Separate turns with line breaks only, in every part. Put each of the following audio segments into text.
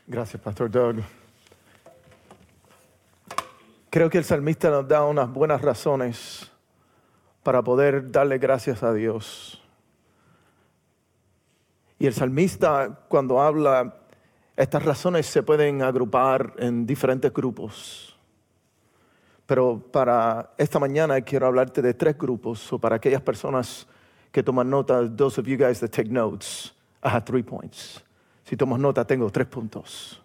Gracias, Pastor Doug. Creo que el salmista nos da unas buenas razones para poder darle gracias a Dios. Y el salmista, cuando habla, estas razones se pueden agrupar en diferentes grupos. Pero para esta mañana quiero hablarte de 3 grupos, o para aquellas personas que toman notas, those of you guys that take notes, I have 3 points. Si tomas nota, tengo 3 puntos.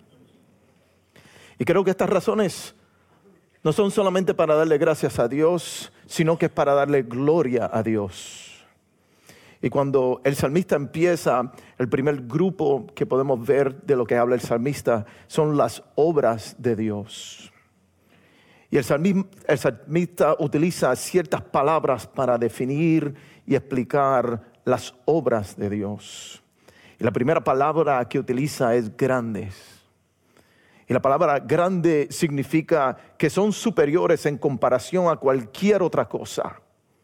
Y creo que estas razones no son solamente para darle gracias a Dios, sino que es para darle gloria a Dios. Y cuando el salmista empieza, el primer grupo que podemos ver de lo que habla el salmista son las obras de Dios. Y el salmista utiliza ciertas palabras para definir y explicar las obras de Dios. Y la primera palabra que utiliza es grandes. Y la palabra grande significa que son superiores en comparación a cualquier otra cosa.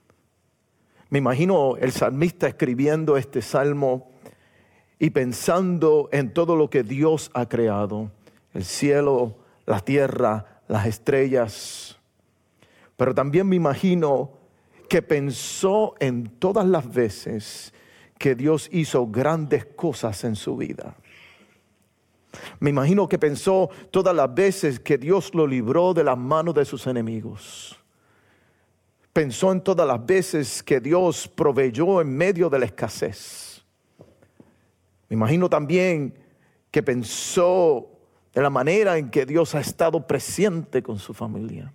Me imagino el salmista escribiendo este salmo y pensando en todo lo que Dios ha creado. El cielo, la tierra, las estrellas. Pero también me imagino que pensó en todas las veces que Dios hizo grandes cosas en su vida. Me imagino que pensó todas las veces que Dios lo libró de las manos de sus enemigos. Pensó en todas las veces que Dios proveyó en medio de la escasez. Me imagino también que pensó en la manera en que Dios ha estado presente con su familia.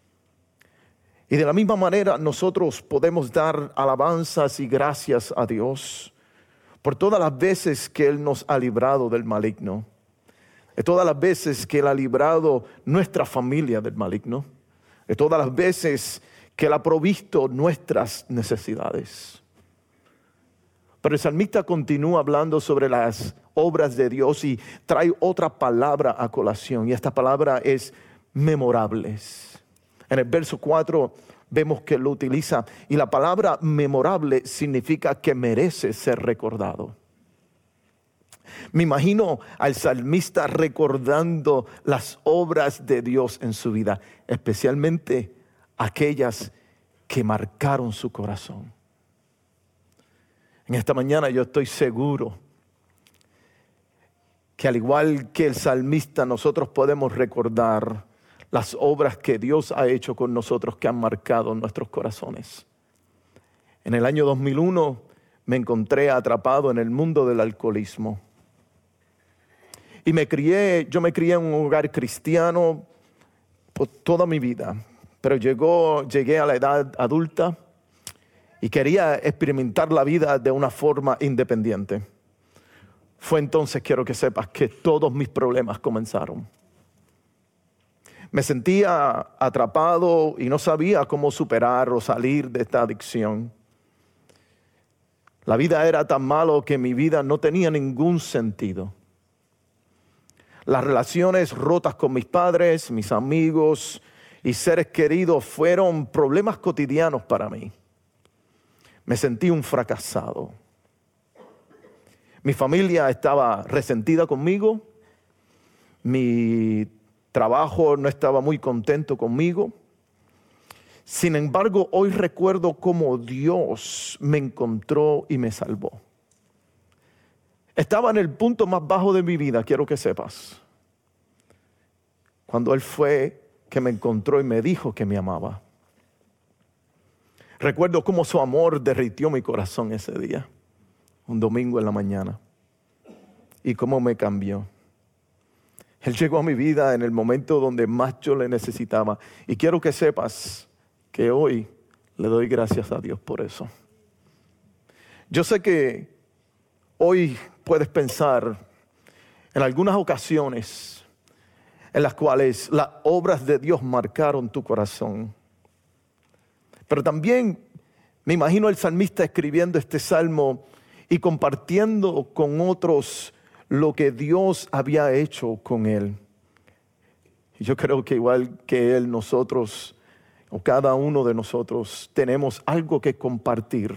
Y de la misma manera nosotros podemos dar alabanzas y gracias a Dios por todas las veces que Él nos ha librado del maligno. De todas las veces que Él ha librado nuestra familia del maligno. De todas las veces que Él ha provisto nuestras necesidades. Pero el salmista continúa hablando sobre las obras de Dios y trae otra palabra a colación. Y esta palabra es memorables. En el verso 4 vemos que lo utiliza. Y la palabra memorable significa que merece ser recordado. Me imagino al salmista recordando las obras de Dios en su vida, especialmente aquellas que marcaron su corazón. En esta mañana yo estoy seguro que al igual que el salmista nosotros podemos recordar las obras que Dios ha hecho con nosotros que han marcado nuestros corazones. En el año 2001 me encontré atrapado en el mundo del alcoholismo. Y yo me crié en un hogar cristiano por toda mi vida. Pero llegué a la edad adulta y quería experimentar la vida de una forma independiente. Fue entonces, quiero que sepas, que todos mis problemas comenzaron. Me sentía atrapado y no sabía cómo superar o salir de esta adicción. La vida era tan malo que mi vida no tenía ningún sentido. Las relaciones rotas con mis padres, mis amigos y seres queridos fueron problemas cotidianos para mí. Me sentí un fracasado. Mi familia estaba resentida conmigo. Mi trabajo no estaba muy contento conmigo. Sin embargo, hoy recuerdo cómo Dios me encontró y me salvó. Estaba en el punto más bajo de mi vida, quiero que sepas. Cuando Él fue que me encontró y me dijo que me amaba. Recuerdo cómo su amor derritió mi corazón ese día, un domingo en la mañana, y cómo me cambió. Él llegó a mi vida en el momento donde más yo le necesitaba, y quiero que sepas que hoy le doy gracias a Dios por eso. Yo sé que hoy puedes pensar en algunas ocasiones en las cuales las obras de Dios marcaron tu corazón. Pero también me imagino el salmista escribiendo este salmo y compartiendo con otros lo que Dios había hecho con él. Y yo creo que igual que él, nosotros, o cada uno de nosotros, tenemos algo que compartir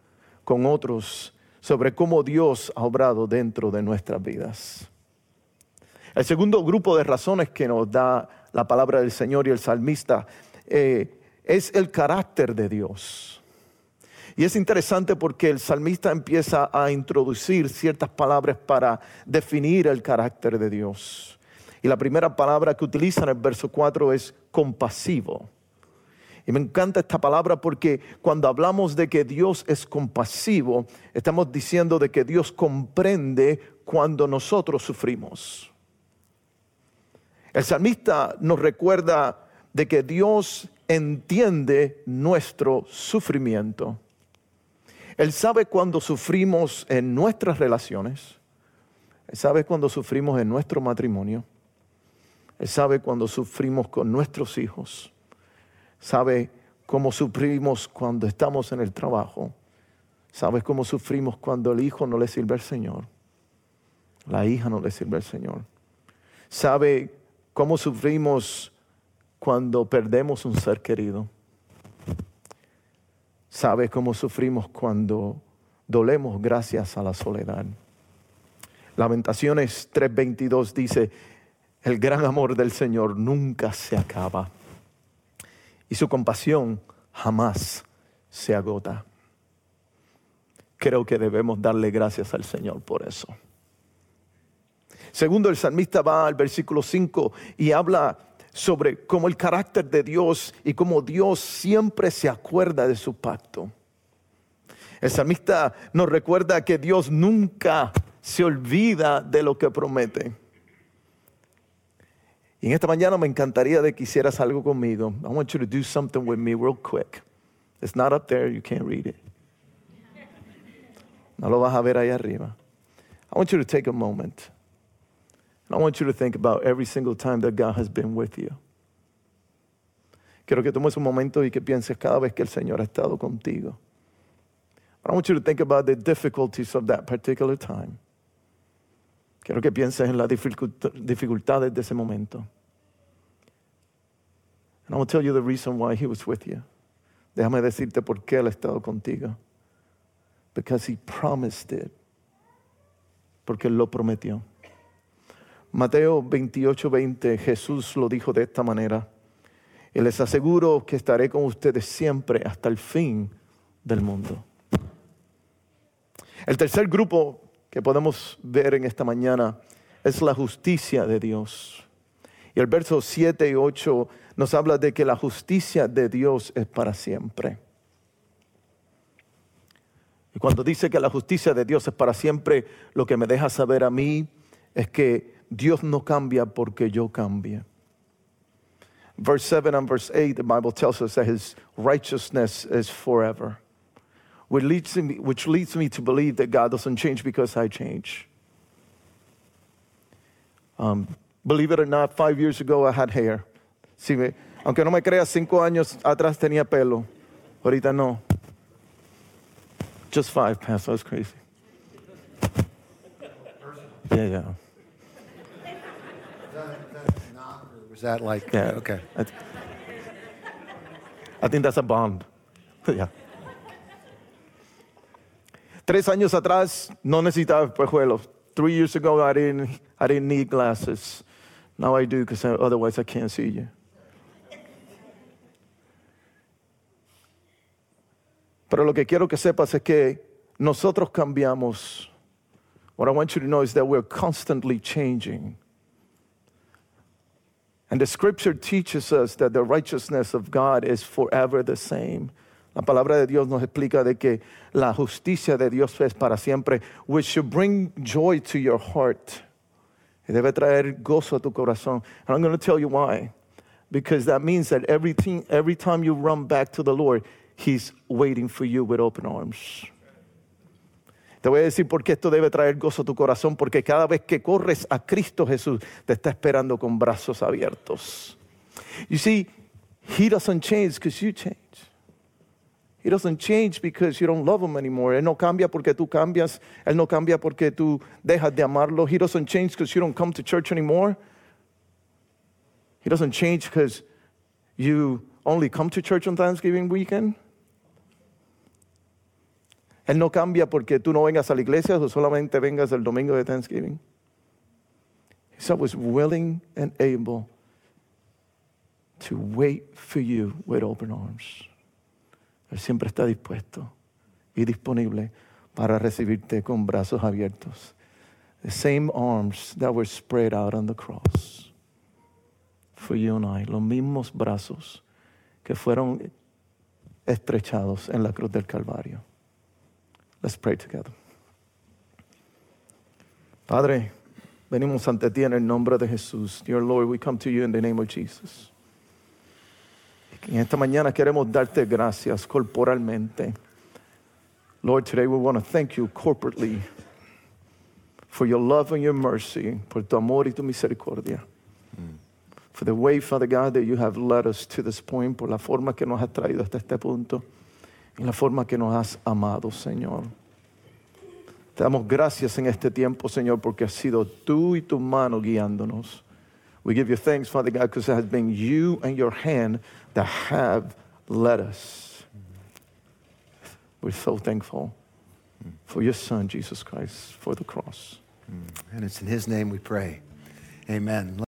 con otros sobre cómo Dios ha obrado dentro de nuestras vidas. El segundo grupo de razones que nos da la palabra del Señor y el salmista es el carácter de Dios. Y es interesante porque el salmista empieza a introducir ciertas palabras para definir el carácter de Dios. Y la primera palabra que utiliza en el verso 4 es compasivo. Y me encanta esta palabra porque cuando hablamos de que Dios es compasivo, estamos diciendo de que Dios comprende cuando nosotros sufrimos. El salmista nos recuerda de que Dios entiende nuestro sufrimiento. Él sabe cuando sufrimos en nuestras relaciones. Él sabe cuando sufrimos en nuestro matrimonio. Él sabe cuando sufrimos con nuestros hijos. Sabe cómo sufrimos cuando estamos en el trabajo. Sabe cómo sufrimos cuando el hijo no le sirve al Señor. La hija no le sirve al Señor. Sabe cómo sufrimos cuando perdemos un ser querido. Sabe cómo sufrimos cuando dolemos gracias a la soledad. Lamentaciones 3:22 dice, el gran amor del Señor nunca se acaba y su compasión jamás se agota. Creo que debemos darle gracias al Señor por eso. Segundo, el salmista va al versículo 5 y habla sobre cómo el carácter de Dios y cómo Dios siempre se acuerda de su pacto. El salmista nos recuerda que Dios nunca se olvida de lo que promete. Y en esta mañana me encantaría de que hicieras algo conmigo. I want you to do something with me real quick. It's not up there, you can't read it. No lo vas a ver ahí arriba. I want you to take a moment. And I want you to think about every single time that God has been with you. Quiero que tomes un momento y que pienses cada vez que el Señor ha estado contigo. But I want you to think about the difficulties of that particular time. Quiero que pienses en las dificultades de ese momento. And I will tell you the reason why He was with you. Déjame decirte por qué Él ha estado contigo. Because He promised it. Porque Él lo prometió. Mateo 28:20, Jesús lo dijo de esta manera. Y les aseguro que estaré con ustedes siempre hasta el fin del mundo. El tercer grupo que podemos ver en esta mañana es la justicia de Dios. Y el verso 7 y 8 nos habla de que la justicia de Dios es para siempre. Y cuando dice que la justicia de Dios es para siempre, lo que me deja saber a mí es que Dios no cambia porque yo cambie. Verse 7 and verse 8, the Bible tells us that His righteousness is forever. Which leads me to believe that God doesn't change because I change. Believe it or not, 5 years ago I had hair. Sí, aunque no me creas, 5 años atrás tenía pelo. Ahorita no. Just 5, Pastor, that's crazy. Yeah.
Was that like,
Yeah.
okay.
I think that's a bond. Yeah. 3 años atrás no necesitaba espejuelos. 3 years ago I didn't need glasses. Now I do because otherwise I can't see you. Pero lo que quiero que sepas es que nosotros cambiamos. What I want you to know is that we're constantly changing. And the scripture teaches us that the righteousness of God is forever the same. La palabra de Dios nos explica de que la justicia de Dios es para siempre, which should bring joy to your heart. Y debe traer gozo a tu corazón. And I'm going to tell you why. Because that means that every time you run back to the Lord, He's waiting for you with open arms. Te voy a decir por qué esto debe traer gozo a tu corazón, porque cada vez que corres a Cristo Jesús, te está esperando con brazos abiertos. You see, He doesn't change because you change. He doesn't change because you don't love Him anymore. Él no cambia porque tú cambias. Él no cambia porque tú dejas de amarlo. He doesn't change because you don't come to church anymore. He doesn't change because you only come to church on Thanksgiving weekend. Él no cambia porque tú no vengas a la iglesia o solamente vengas el domingo de Thanksgiving. Because I was willing and able to wait for you with open arms. Él siempre está dispuesto y disponible para recibirte con brazos abiertos. The same arms that were spread out on the cross for you and I. Los mismos brazos que fueron estrechados en la cruz del Calvario. Let's pray together. Padre, venimos ante ti en el nombre de Jesús. Dear Lord, we come to you in the name of Jesus. En esta mañana queremos darte gracias corporalmente. Lord, today we want to thank you corporately for your love and your mercy, por tu amor y tu misericordia. For the way, Father God, that you have led us to this point, por la forma que nos has traído hasta este punto y la forma que nos has amado, Señor. Te damos gracias en este tiempo, Señor, porque has sido tú y tu mano guiándonos. We give you thanks, Father God, because it has been you and your hand that have led us. We're so thankful for your Son, Jesus Christ, for the cross.
And it's in his name we pray. Amen.